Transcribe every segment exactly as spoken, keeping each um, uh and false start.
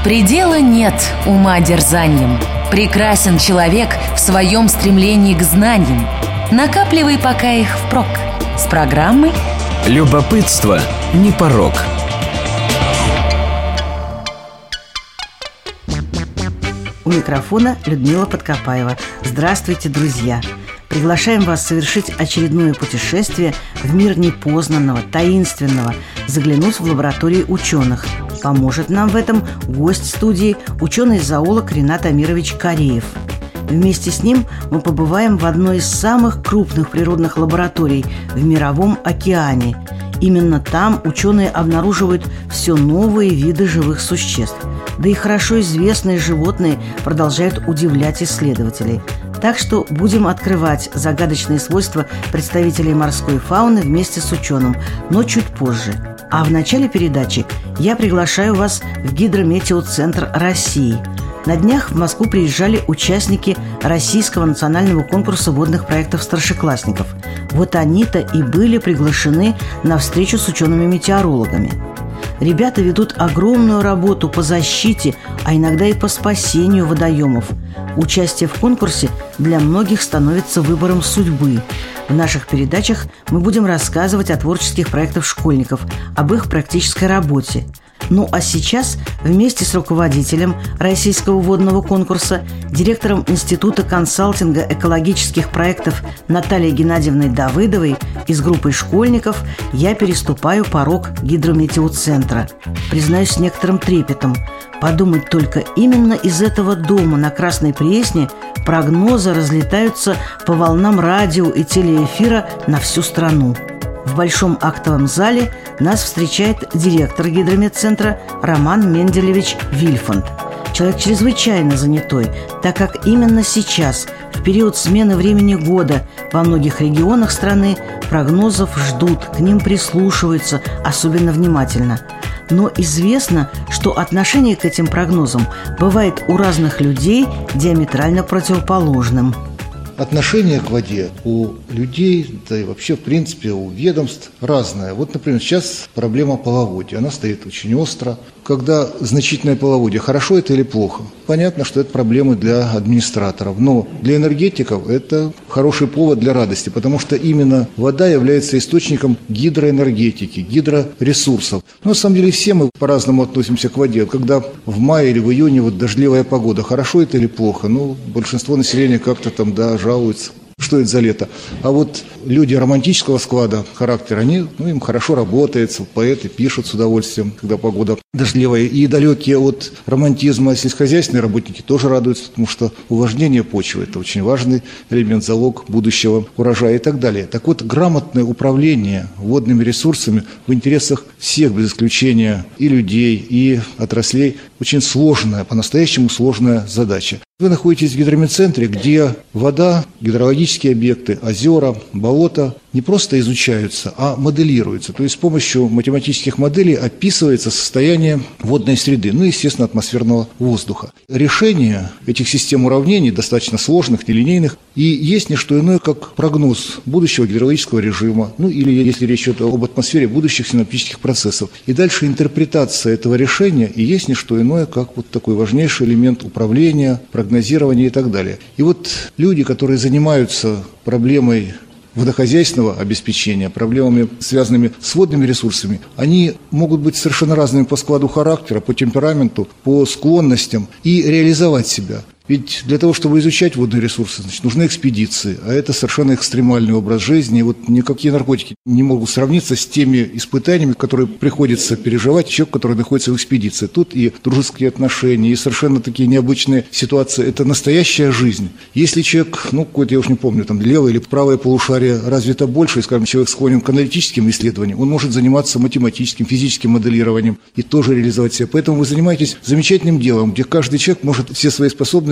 Предела нет ума дерзанием. Прекрасен человек в своем стремлении к знаниям. Накапливай пока их впрок. С программой «Любопытство не порок». У микрофона Людмила Подкопаева. Здравствуйте, друзья! Приглашаем вас совершить очередное путешествие в мир непознанного, таинственного, заглянуть в лаборатории ученых. Поможет нам в этом гость студии, ученый-зоолог Ринат Амирович Кореев. Вместе с ним мы побываем в одной из самых крупных природных лабораторий в Мировом океане. Именно там ученые обнаруживают все новые виды живых существ. Да и хорошо известные животные продолжают удивлять исследователей. Так что будем открывать загадочные свойства представителей морской фауны вместе с ученым, но чуть позже. А в начале передачи я приглашаю вас в Гидрометеоцентр России. На днях в Москву приезжали участники Российского национального конкурса водных проектов старшеклассников. Вот они-то и были приглашены на встречу с учеными-метеорологами. Ребята ведут огромную работу по защите, а иногда и по спасению водоемов. Участие в конкурсе для многих становится выбором судьбы. В наших передачах мы будем рассказывать о творческих проектах школьников, об их практической работе. Ну а сейчас вместе с руководителем Российского водного конкурса, директором Института консалтинга экологических проектов Натальей Геннадьевной Давыдовой и с группой школьников я переступаю порог Гидрометеоцентра. Признаюсь с некоторым трепетом. Подумать только, именно из этого дома на Красной Пресне прогнозы разлетаются по волнам радио и телеэфира на всю страну. В большом актовом зале нас встречает директор Гидрометцентра Роман Менделевич Вильфанд. Человек чрезвычайно занятой, так как именно сейчас, в период смены времени года, во многих регионах страны прогнозов ждут, к ним прислушиваются особенно внимательно. Но известно, что отношение к этим прогнозам бывает у разных людей диаметрально противоположным. Отношение к воде у людей, да и вообще, в принципе, у ведомств разное. Вот, например, сейчас проблема половодья. Она стоит очень остро. Когда значительное половодье, хорошо это или плохо? Понятно, что это проблемы для администраторов. Но для энергетиков это хороший повод для радости, потому что именно вода является источником гидроэнергетики, гидроресурсов. Но на самом деле все мы по-разному относимся к воде. Когда в мае или в июне вот дождливая погода, хорошо это или плохо? Ну, большинство населения как-то там, да, жалуется. Что это за лето? А вот люди романтического склада характера, они, ну, им хорошо работается, поэты пишут с удовольствием, когда погода дождливая. И далекие от романтизма сельскохозяйственные работники тоже радуются, потому что увлажнение почвы – это очень важный элемент, залог будущего урожая и так далее. Так вот, грамотное управление водными ресурсами в интересах всех, без исключения и людей, и отраслей, очень сложная, по-настоящему сложная задача. Вы находитесь в Гидрометцентре, где вода, гидрологические объекты, озера, болота не просто изучаются, а моделируются. То есть с помощью математических моделей описывается состояние водной среды, ну и, естественно, атмосферного воздуха. Решение этих систем уравнений, достаточно сложных, нелинейных, и есть не что иное, как прогноз будущего гидрологического режима, ну или, если речь идет об атмосфере, будущих синоптических процессов. И дальше интерпретация этого решения и есть не что иное, как вот такой важнейший элемент управления, прогнозирования и так далее. И вот люди, которые занимаются проблемой водохозяйственного обеспечения, проблемами, связанными с водными ресурсами, они могут быть совершенно разными по складу характера, по темпераменту, по склонностям и реализовать себя. Ведь для того, чтобы изучать водные ресурсы, значит, нужны экспедиции, а это совершенно экстремальный образ жизни. И вот никакие наркотики не могут сравниться с теми испытаниями, которые приходится переживать человеку, который находится в экспедиции. Тут и дружеские отношения, и совершенно такие необычные ситуации. Это настоящая жизнь. Если человек, ну, какой-то, я уж не помню, там, левое или правое полушарие развито больше, и, скажем, человек склонен к аналитическим исследованиям, он может заниматься математическим, физическим моделированием и тоже реализовать себя. Поэтому вы занимаетесь замечательным делом, где каждый человек может все свои способности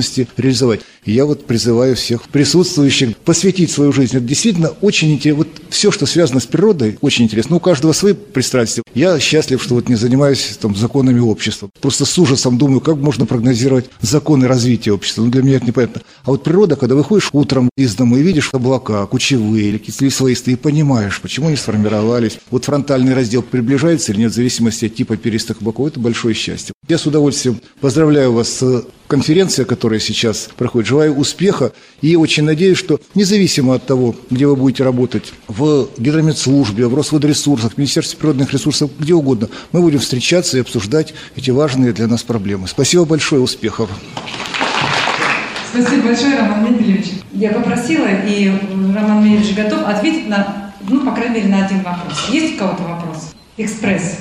возможности реализовать. И я вот призываю всех присутствующих посвятить свою жизнь. Это действительно очень интересно. Вот все, что связано с природой, очень интересно. Но у каждого свои пристрастия. Я счастлив, что вот не занимаюсь там законами общества. Просто с ужасом думаю, как можно прогнозировать законы развития общества. Ну, для меня это непонятно. А вот природа, когда выходишь утром из дома и видишь облака, кучевые или какие-то слоистые, и понимаешь, почему они сформировались. Вот фронтальный раздел приближается или нет, в зависимости от типа перистых боков. Это большое счастье. Я с удовольствием поздравляю вас с конференцией, которая сейчас проходит. Желаю успеха и очень надеюсь, что независимо от того, где вы будете работать, в гидрометслужбе, в Росводресурсах, в Министерстве природных ресурсов, где угодно, мы будем встречаться и обсуждать эти важные для нас проблемы. Спасибо большое, успехов! Спасибо большое, Роман Менделевич. Я попросила, и Роман Менделевич готов ответить на, ну, по крайней мере, на один вопрос. Есть у кого-то вопрос? Экспресс.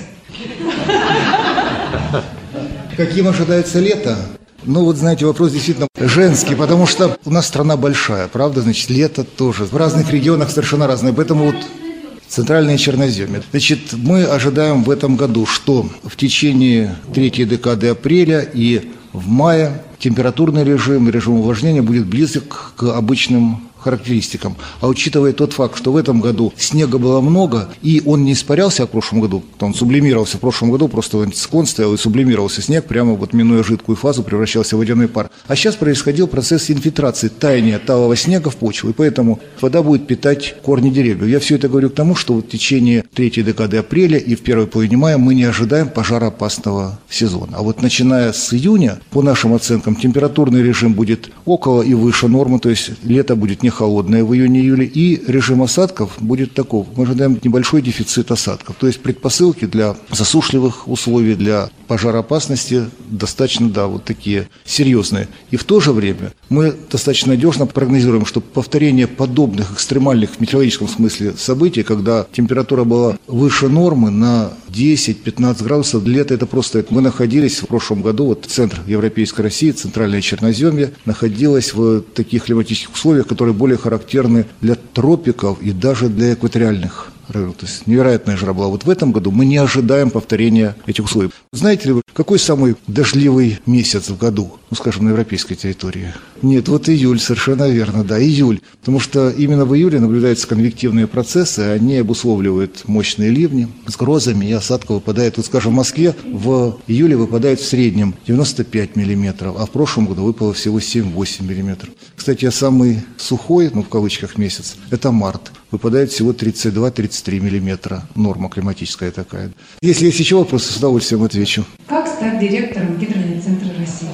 Каким ожидается лето? Ну, вот, знаете, вопрос действительно женский, потому что у нас страна большая, правда? Значит, лето тоже. В разных регионах совершенно разное. Поэтому вот центральное Черноземье. Значит, мы ожидаем в этом году, что в течение третьей декады апреля и в мае температурный режим и режим увлажнения будет близок к обычным характеристикам. А учитывая тот факт, что в этом году снега было много, и он не испарялся, а в прошлом году, он сублимировался в прошлом году, просто антициклон стоял и сублимировался снег, прямо вот минуя жидкую фазу, превращался в водяной пар. А сейчас происходил процесс инфильтрации, таяния талого снега в почву, и поэтому вода будет питать корни деревьев. Я все это говорю к тому, что вот в течение третьей декады апреля и в первой половине мая мы не ожидаем пожароопасного сезона. А вот начиная с июня, по нашим оценкам, температурный режим будет около и выше нормы, то есть лето будет не холодное в июне-июле, и режим осадков будет таков. Мы ожидаем небольшой дефицит осадков. То есть предпосылки для засушливых условий, для пожароопасности достаточно, да, вот такие серьезные. И в то же время мы достаточно надежно прогнозируем, что повторение подобных экстремальных в метеорологическом смысле событий, когда температура была выше нормы на десять-пятнадцать градусов, для лета это просто... Мы находились в прошлом году, вот центр Европейской России, центральное Черноземье, находилось в таких климатических условиях, которые более характерны для тропиков и даже для экваториальных районов. То есть невероятная жара была. Вот в этом году мы не ожидаем повторения этих условий. Знаете ли вы, какой самый дождливый месяц в году, ну, скажем, на европейской территории? Нет, вот июль, совершенно верно, да, июль. Потому что именно в июле наблюдаются конвективные процессы, они обусловливают мощные ливни с грозами, и осадка выпадает. Вот, скажем, в Москве в июле выпадает в среднем девяносто пять миллиметров, а в прошлом году выпало всего семь-восемь миллиметров. Кстати, самый сухой, ну, в кавычках, месяц, это март. Выпадает всего тридцать два-тридцать три миллиметра. Норма климатическая такая. Если есть еще вопросы, с удовольствием отвечу. Как стать директором Гидромедцентра России?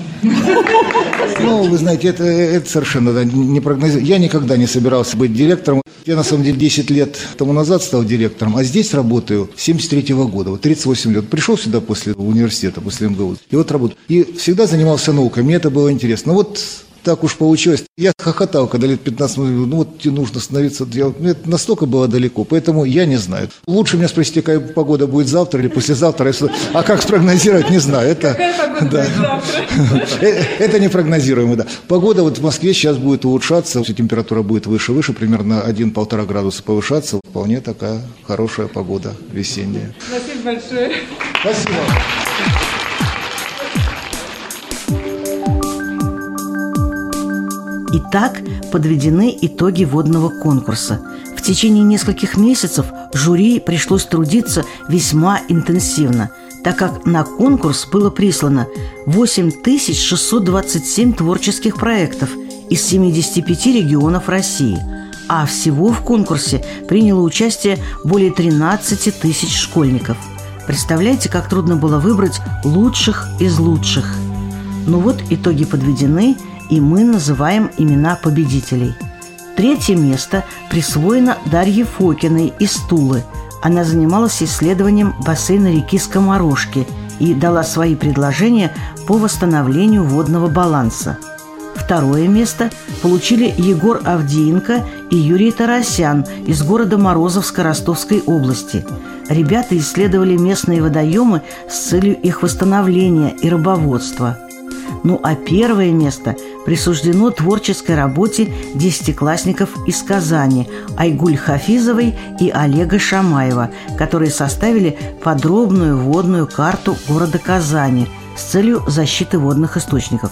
Ну, вы знаете, это, это совершенно да, не прогнозируемо. Я никогда не собирался быть директором. Я, на самом деле, десять лет тому назад стал директором, а здесь работаю с семьдесят третьего года, вот тридцать восемь лет. Пришел сюда после университета, после эм гэ у, и вот работаю. И всегда занимался наукой, мне это было интересно. Но вот так уж получилось. Я хохотал, когда лет пятнадцать, ну вот тебе нужно становиться, это настолько было далеко, поэтому я не знаю. Лучше меня спросить, какая погода будет завтра или послезавтра, а как спрогнозировать, не знаю. Это, какая погода да, будет завтра? Это непрогнозируемо, да. Погода вот в Москве сейчас будет улучшаться, температура будет выше-выше, примерно один-полтора градуса повышаться. Вполне такая хорошая погода весенняя. Спасибо большое. Спасибо. Итак, подведены итоги водного конкурса. В течение нескольких месяцев жюри пришлось трудиться весьма интенсивно, так как на конкурс было прислано восемь тысяч шестьсот двадцать семь творческих проектов из семидесяти пяти регионов России, а всего в конкурсе приняло участие более тринадцати тысяч школьников. Представляете, как трудно было выбрать лучших из лучших. Ну вот, итоги подведены, и мы называем имена победителей. Третье место присвоено Дарье Фокиной из Тулы. Она занималась исследованием бассейна реки Скоморошки и дала свои предложения по восстановлению водного баланса. Второе место получили Егор Авдеенко и Юрий Тарасян из города Морозовска Ростовской области. Ребята исследовали местные водоемы с целью их восстановления и рыбоводства. Ну а первое место присуждено творческой работе десятиклассников из Казани Айгуль Хафизовой и Олега Шамаева, которые составили подробную водную карту города Казани с целью защиты водных источников.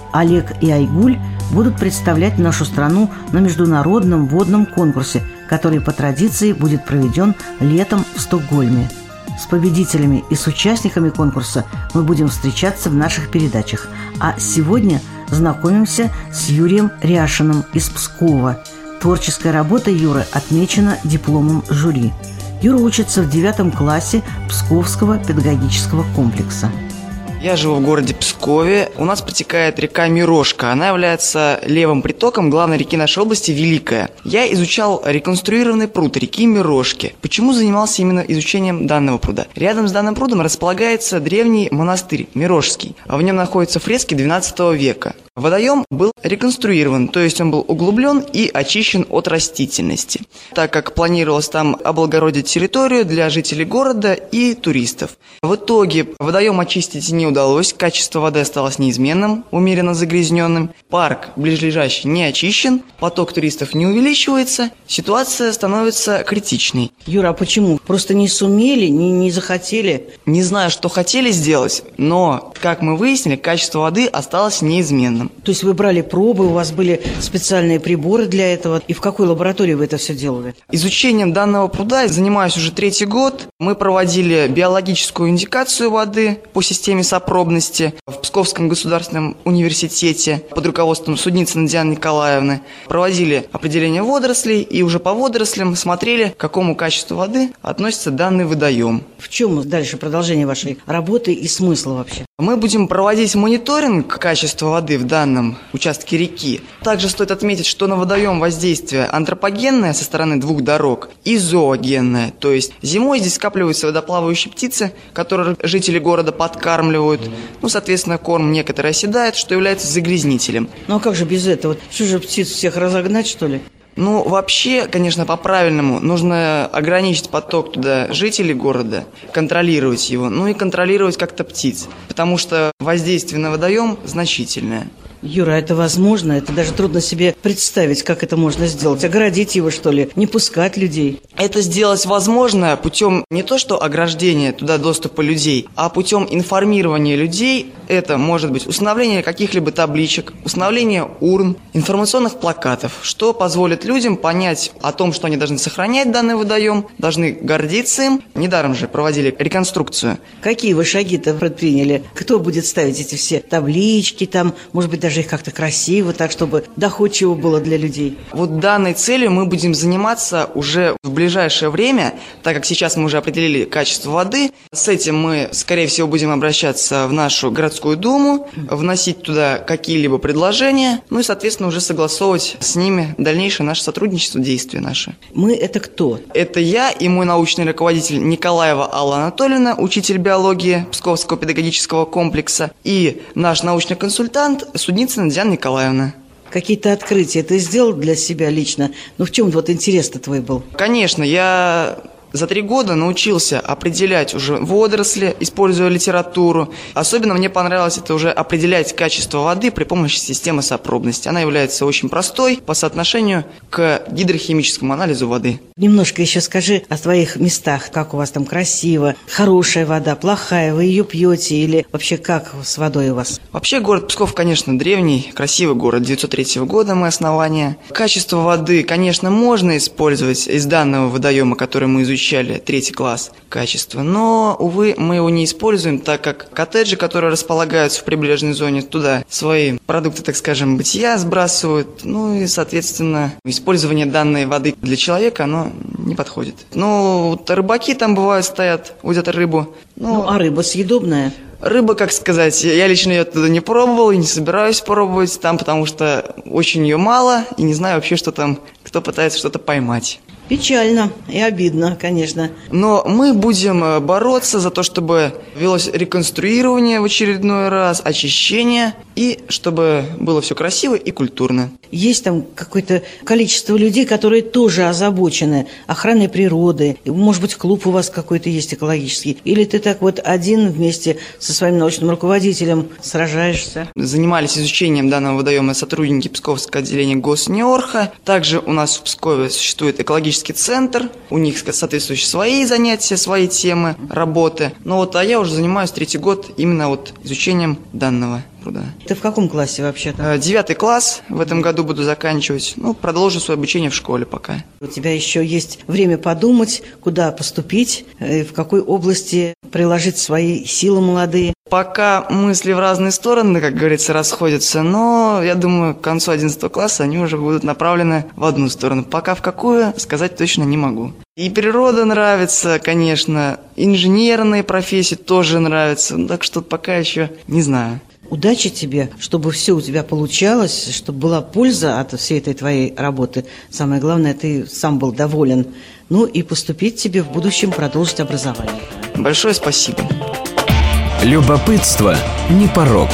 Олег и Айгуль будут представлять нашу страну на международном водном конкурсе, который по традиции будет проведен летом в Стокгольме. С победителями и с участниками конкурса мы будем встречаться в наших передачах. А сегодня знакомимся с Юрием Ряшиным из Пскова. Творческая работа Юры отмечена дипломом жюри. Юра учится в девятом классе Псковского педагогического комплекса. Я живу в городе Пскове. У нас протекает река Мирошка. Она является левым притоком главной реки нашей области Великая. Я изучал реконструированный пруд реки Мирошки. Почему занимался именно изучением данного пруда? Рядом с данным прудом располагается древний монастырь Мирошский. В нем находятся фрески двенадцатого века. Водоем был реконструирован, то есть он был углублен и очищен от растительности, так как планировалось там облагородить территорию для жителей города и туристов. В итоге водоем очистить не удалось, качество воды осталось неизменным, умеренно загрязненным. Парк близлежащий не очищен, поток туристов не увеличивается, ситуация становится критичной. Юра, а почему? Просто не сумели, не, не захотели? Не знаю, что хотели сделать, но, как мы выяснили, качество воды осталось неизменным. То есть вы брали пробы, у вас были специальные приборы для этого. И в какой лаборатории вы это все делали? Изучением данного пруда занимаюсь уже третий год. Мы проводили биологическую индикацию воды по системе сопробности в Псковском государственном университете под руководством Судницыной Дианы Николаевны. Проводили определение водорослей и уже по водорослям смотрели, к какому качеству воды относится данный водоем. В чем дальше продолжение вашей работы и смысла вообще? Мы будем проводить мониторинг качества воды в данном участке реки. Также стоит отметить, что на водоем воздействие антропогенное со стороны двух дорог и зоогенное. То есть зимой здесь скапливаются водоплавающие птицы, которые жители города подкармливают. Ну, соответственно, корм некоторый оседает, что является загрязнителем. Ну а как же без этого? Что же, птиц всех разогнать, что ли? Ну, вообще, конечно, по-правильному нужно ограничить поток туда жителей города, контролировать его, ну и контролировать как-то птиц, потому что воздействие на водоем значительное. Юра, это возможно? Это даже трудно себе представить, как это можно сделать. Оградить его, что ли? Не пускать людей? Это сделать возможно путем не то что ограждения туда доступа людей, а путем информирования людей. Это может быть установление каких-либо табличек, установление урн, информационных плакатов, что позволит людям понять о том, что они должны сохранять данный водоем, должны гордиться им. Недаром же проводили реконструкцию. Какие вы шаги-то предприняли? Кто будет ставить эти все таблички там, может быть, даже их как-то красиво, так, чтобы доходчиво было для людей? Вот данной целью мы будем заниматься уже в ближайшее время, так как сейчас мы уже определили качество воды. С этим мы, скорее всего, будем обращаться в нашу городскую думу, вносить туда какие-либо предложения, ну и, соответственно, уже согласовывать с ними дальнейшее наше сотрудничество, действия наши. Мы – это кто? Это я и мой научный руководитель Николаева Алла Анатольевна, учитель биологии Псковского педагогического комплекса, и наш научный консультант Судницына Диана Николаевна. Какие-то открытия ты сделал для себя лично? Ну, в чем вот интерес-то твой был? Конечно, я за три года научился определять уже водоросли, используя литературу. Особенно мне понравилось это уже определять качество воды при помощи системы сопробности. Она является очень простой по соотношению к гидрохимическому анализу воды. Немножко еще скажи о твоих местах. Как у вас там красиво? Хорошая вода, плохая? Вы ее пьете или вообще как с водой у вас? Вообще город Псков, конечно, древний, красивый город. девятьсот третьего года мы основания. Качество воды, конечно, можно использовать из данного водоема, который мы изучили. Третий класс качества. Но, увы, мы его не используем, так как коттеджи, которые располагаются в прибрежной зоне, туда свои продукты, так скажем, бытия сбрасывают. Ну и, соответственно, использование данной воды для человека, оно не подходит. Ну, вот рыбаки там бывают стоят, удят рыбу. Ну, ну а рыба съедобная? Рыба, как сказать, я лично ее туда не пробовал и не собираюсь пробовать там, потому что очень ее мало и не знаю вообще, что там, кто пытается что-то поймать. Печально и обидно, конечно. Но мы будем бороться за то, чтобы велось реконструирование в очередной раз, очищение, и чтобы было все красиво и культурно. Есть там какое-то количество людей, которые тоже озабочены охраной природы. Может быть, клуб у вас какой-то есть экологический? Или ты так вот один вместе со своим научным руководителем сражаешься? Занимались изучением данного водоема сотрудники Псковского отделения Госнеорха. Также у нас в Пскове существует экологический центр, у них соответствующие свои занятия, свои темы, работы. Ну вот, а я уже занимаюсь третий год именно вот изучением данного труда. Ты в каком классе вообще-то? Девятый класс в этом году буду заканчивать. Ну, продолжу свое обучение в школе пока. У тебя еще есть время подумать, куда поступить, в какой области приложить свои силы молодые. Пока мысли в разные стороны, как говорится, расходятся, но я думаю, к концу одиннадцатого класса они уже будут направлены в одну сторону. Пока в какую, сказать точно не могу. И природа нравится, конечно, инженерные профессии тоже нравятся, так что пока еще не знаю. Удачи тебе, чтобы все у тебя получалось, чтобы была польза от всей этой твоей работы. Самое главное, ты сам был доволен. Ну и поступить тебе в будущем, продолжить образование. Большое спасибо. Любопытство не порок.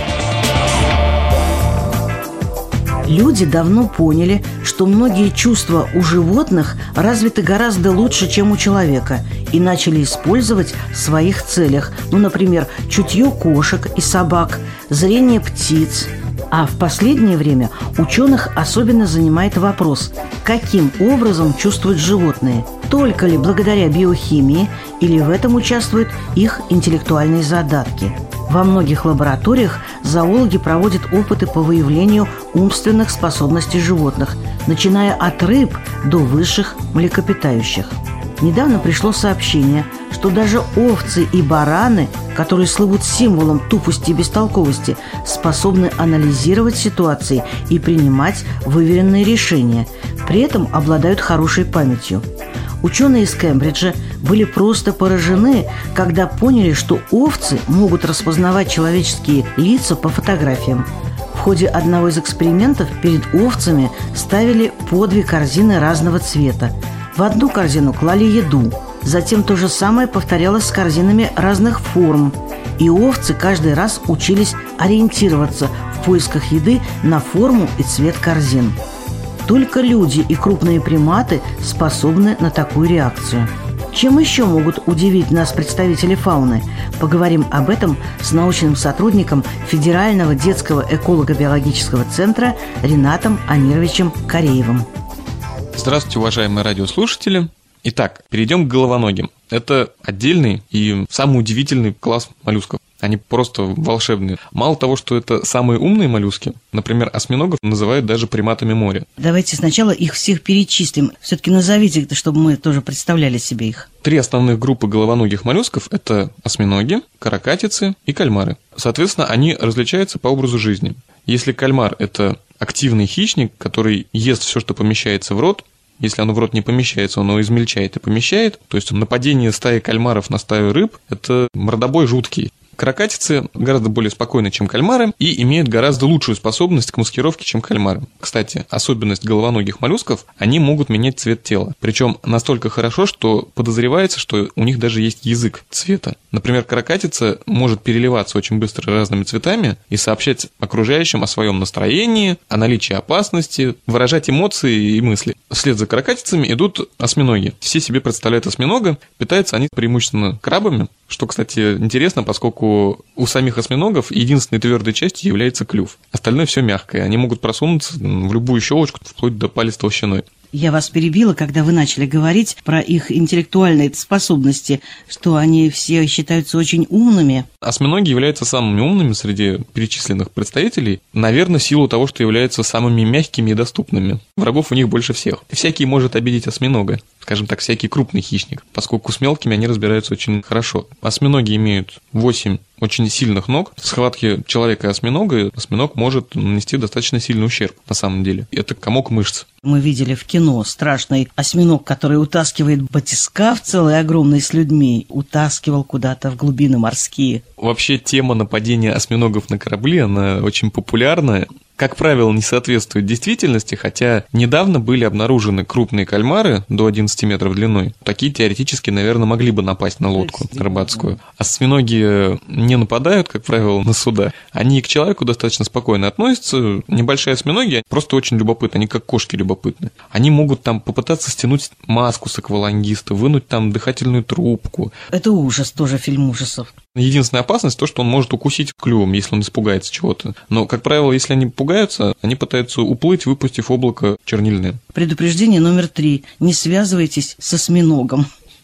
Люди давно поняли, что многие чувства у животных развиты гораздо лучше, чем у человека, и начали использовать в своих целях. Ну, например, чутье кошек и собак, зрение птиц. А в последнее время ученых особенно занимает вопрос, каким образом чувствуют животные. Только ли благодаря биохимии или в этом участвуют их интеллектуальные задатки. Во многих лабораториях зоологи проводят опыты по выявлению умственных способностей животных, начиная от рыб до высших млекопитающих. Недавно пришло сообщение, что даже овцы и бараны, которые слывут символом тупости и бестолковости, способны анализировать ситуации и принимать выверенные решения, при этом обладают хорошей памятью. Ученые из Кембриджа были просто поражены, когда поняли, что овцы могут распознавать человеческие лица по фотографиям. В ходе одного из экспериментов перед овцами ставили по две корзины разного цвета. В одну корзину клали еду, затем то же самое повторялось с корзинами разных форм. И овцы каждый раз учились ориентироваться в поисках еды на форму и цвет корзин. Только люди и крупные приматы способны на такую реакцию. Чем еще могут удивить нас представители фауны? Поговорим об этом с научным сотрудником Федерального детского эколого-биологического центра Ринатом Амировичем Кореевым. Здравствуйте, уважаемые радиослушатели. Итак, перейдем к головоногим. Это отдельный и самый удивительный класс моллюсков. Они просто волшебные. Мало того, что это самые умные моллюски, например, осьминогов называют даже приматами моря. Давайте сначала их всех перечислим. Все-таки назовите, чтобы мы тоже представляли себе их. Три основных группы головоногих моллюсков – это осьминоги, каракатицы и кальмары. Соответственно, они различаются по образу жизни. Если кальмар – это активный хищник, который ест все, что помещается в рот, если оно в рот не помещается, он его измельчает и помещает. То есть нападение стаи кальмаров на стаю рыб – это мордобой жуткий. Каракатицы гораздо более спокойны, чем кальмары, и имеют гораздо лучшую способность к маскировке, чем кальмары. Кстати, особенность головоногих моллюсков – они могут менять цвет тела. Причем настолько хорошо, что подозревается, что у них даже есть язык цвета. Например, каракатица может переливаться очень быстро разными цветами и сообщать окружающим о своем настроении, о наличии опасности, выражать эмоции и мысли. Вслед за каракатицами идут осьминоги. Все себе представляют осьминога, питаются они преимущественно крабами, что, кстати, интересно, поскольку у самих осьминогов единственной твердой частью является клюв. Остальное все мягкое. Они могут просунуться в любую щелочку, вплоть до палец толщиной. Я вас перебила, когда вы начали говорить про их интеллектуальные способности, что они все считаются очень умными. Осьминоги являются самыми умными среди перечисленных представителей, наверное, в силу того, что являются самыми мягкими и доступными. Врагов у них больше всех. Всякий может обидеть осьминога, скажем так, всякий крупный хищник, поскольку с мелкими они разбираются очень хорошо. Осьминоги имеют восемь очень сильных ног. В схватке человека и осьминога осьминог может нанести достаточно сильный ущерб, на самом деле. Это комок мышц. Мы видели в кино страшный осьминог, который утаскивает батискаф целый огромный с людьми, утаскивал куда-то в глубины морские. Вообще тема нападения осьминогов на корабли, она очень популярная. Как правило, не соответствует действительности, хотя недавно были обнаружены крупные кальмары до одиннадцати метров длиной. Такие теоретически, наверное, могли бы напасть на лодку рыбацкую. Осьминоги не нападают, как правило, на суда. Они к человеку достаточно спокойно относятся. Небольшие осьминоги просто очень любопытны, они как кошки любопытны. Они могут там попытаться стянуть маску с аквалангиста, вынуть там дыхательную трубку. Это ужас, тоже фильм ужасов. Единственная опасность то, что он может укусить клювом, если он испугается чего-то. Но, как правило, если они пугаются, они пытаются уплыть, выпустив облако чернильное. Предупреждение номер три. Не связывайтесь с осьминогом.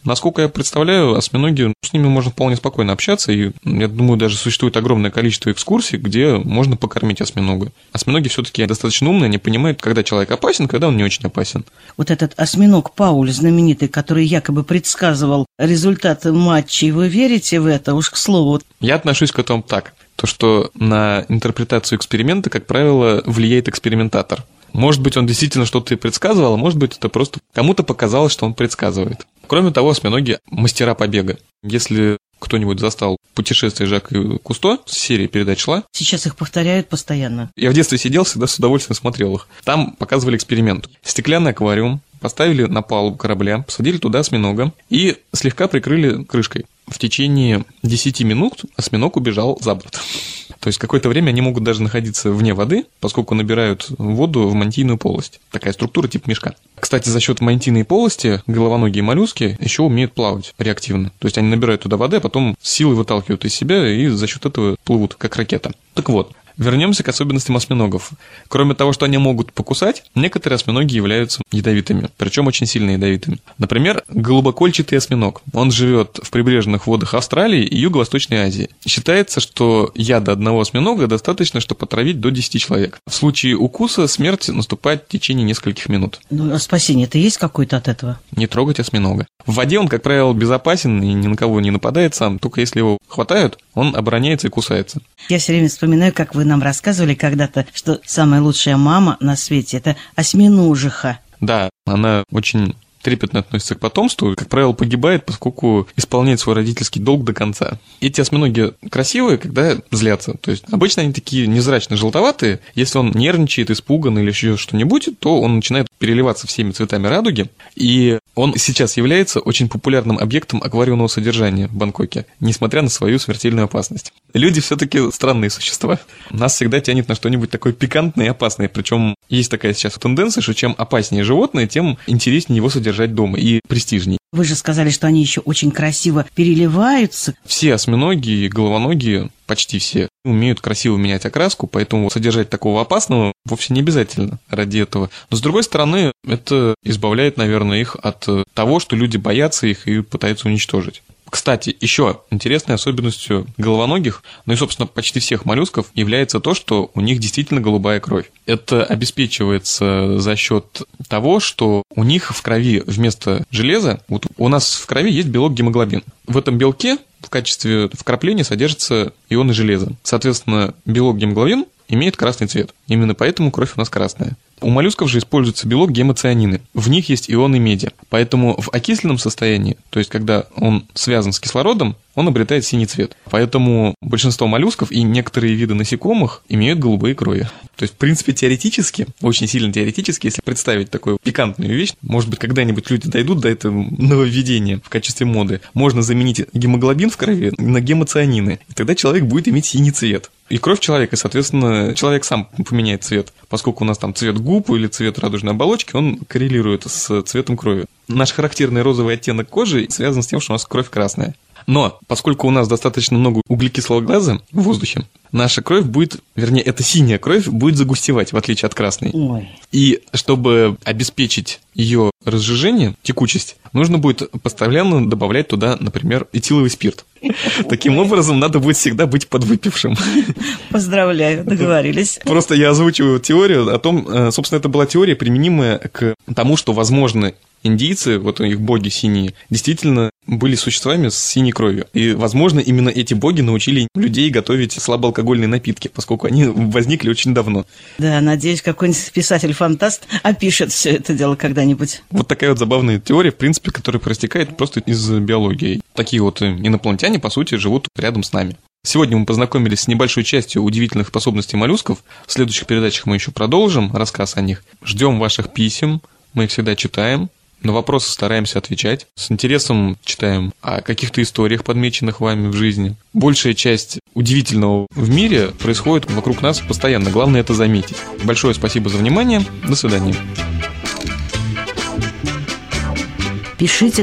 Насколько я представляю, осьминоги, с ними можно вполне спокойно общаться, и, я думаю, даже существует огромное количество экскурсий, где можно покормить осьминога. Осьминоги все-таки достаточно умные, они понимают, когда человек опасен, когда он не очень опасен. Вот этот осьминог Пауль знаменитый, который якобы предсказывал результаты матчей, вы верите в это? Уж к слову. Я отношусь к этому так. То, что на интерпретацию эксперимента, как правило, влияет экспериментатор. Может быть, он действительно что-то и предсказывал, а может быть, это просто кому-то показалось, что он предсказывает. Кроме того, осьминоги – мастера побега. Если кто-нибудь застал «Путешествие Жака и Кусто», с серии передач шла. Сейчас их повторяют постоянно. Я в детстве сидел, всегда с удовольствием смотрел их. Там показывали эксперимент. Стеклянный аквариум поставили на палубу корабля, посадили туда осьминога и слегка прикрыли крышкой. В течение десяти минут осьминог убежал за борт. То есть какое-то время они могут даже находиться вне воды, поскольку набирают воду в мантийную полость. Такая структура типа мешка. Кстати, за счет мантийной полости головоногие моллюски еще умеют плавать реактивно. То есть они набирают туда воды, а потом силой выталкивают из себя и за счет этого плывут, как ракета. Так вот. Вернемся к особенностям осьминогов. Кроме того, что они могут покусать, некоторые осьминоги являются ядовитыми, причем очень сильно ядовитыми. Например, голубокольчатый осьминог. Он живет в прибрежных водах Австралии и Юго-Восточной Азии. Считается, что яда одного осьминога достаточно, чтобы отравить до десяти человек. В случае укуса смерть наступает в течение нескольких минут. Ну, а спасение-то есть какое-то от этого? Не трогать осьминога. В воде он, как правило, безопасен и ни на кого не нападает сам, только если его хватают, он обороняется и кусается. Я все время вспоминаю, как вы нам рассказывали когда-то, что самая лучшая мама на свете – это осьминожиха. Да, она очень трепетно относится к потомству, как правило, погибает, поскольку исполняет свой родительский долг до конца. Эти осьминоги красивые, когда злятся. То есть обычно они такие невзрачно-желтоватые. Если он нервничает, испуган или еще что-нибудь, то он начинает переливаться всеми цветами радуги. И он сейчас является очень популярным объектом аквариумного содержания в Бангкоке, несмотря на свою смертельную опасность. Люди все-таки странные существа. Нас всегда тянет на что-нибудь такое пикантное и опасное. Причем есть такая сейчас тенденция, что чем опаснее животное, тем интереснее его содержать дома и престижней. Вы же сказали, что они еще очень красиво переливаются. Все осьминоги и головоногие, почти все, умеют красиво менять окраску, поэтому содержать такого опасного вовсе не обязательно ради этого. Но, с другой стороны, это избавляет, наверное, их от того, что люди боятся их и пытаются уничтожить. Кстати, еще интересной особенностью головоногих, ну и, собственно, почти всех моллюсков, является то, что у них действительно голубая кровь. Это обеспечивается за счет того, что у них в крови вместо железа, вот у нас в крови есть белок гемоглобин. В этом белке в качестве вкрапления содержатся ионы железа. Соответственно, белок гемоглобин имеет красный цвет. Именно поэтому кровь у нас красная. У моллюсков же используется белок гемоцианины. В них есть ионы меди. Поэтому в окисленном состоянии, то есть когда он связан с кислородом, он обретает синий цвет. Поэтому большинство моллюсков и некоторые виды насекомых имеют голубые крови. То есть, в принципе, теоретически, очень сильно теоретически, если представить такую пикантную вещь, может быть, когда-нибудь люди дойдут до этого нововведения в качестве моды, можно заменить гемоглобин в крови на гемоцианины, и тогда человек будет иметь синий цвет. И кровь человека, соответственно, человек сам поменяет цвет, поскольку у нас там цвет губ или цвет радужной оболочки, он коррелирует с цветом крови. Наш характерный розовый оттенок кожи связан с тем, что у нас кровь красная. Но поскольку у нас достаточно много углекислого газа в воздухе, наша кровь будет, вернее, эта синяя кровь будет загустевать, в отличие от красной. Ой. И чтобы обеспечить ее разжижение, текучесть, нужно будет постоянно добавлять туда, например, этиловый спирт. Таким образом, надо будет всегда быть подвыпившим. Поздравляю, договорились. Просто я озвучиваю теорию о том, собственно, это была теория, применимая к тому, что, возможно, индийцы, вот их боги синие, действительно были существами с синей кровью. И, возможно, именно эти боги научили людей готовить слабоалкогольные напитки, поскольку они возникли очень давно. Да, надеюсь, какой-нибудь писатель-фантаст опишет все это дело когда-нибудь. Вот такая вот забавная теория, в принципе, которая проистекает просто из биологии. Такие вот инопланетяне, по сути, живут рядом с нами. Сегодня мы познакомились с небольшой частью удивительных способностей моллюсков. В следующих передачах мы еще продолжим рассказ о них. Ждем ваших писем, мы их всегда читаем. На вопросы стараемся отвечать. С интересом читаем о каких-то историях, подмеченных вами в жизни. Большая часть удивительного в мире происходит вокруг нас постоянно. Главное это заметить. Большое спасибо за внимание. До свидания. Пишите нам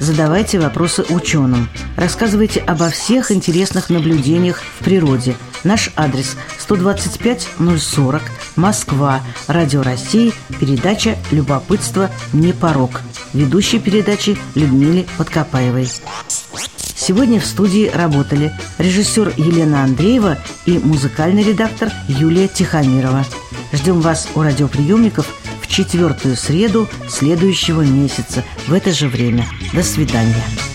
Задавайте вопросы ученым. Рассказывайте обо всех интересных наблюдениях в природе. Наш адрес сто двадцать пять ноль сорок, Москва, Радио России, передача «Любопытство не порок». Ведущей передачи Людмиле Подкопаевой. Сегодня в студии работали режиссер Елена Андреева и музыкальный редактор Юлия Тихомирова. Ждем вас у радиоприемников в четвертую среду следующего месяца в это же время. До свидания.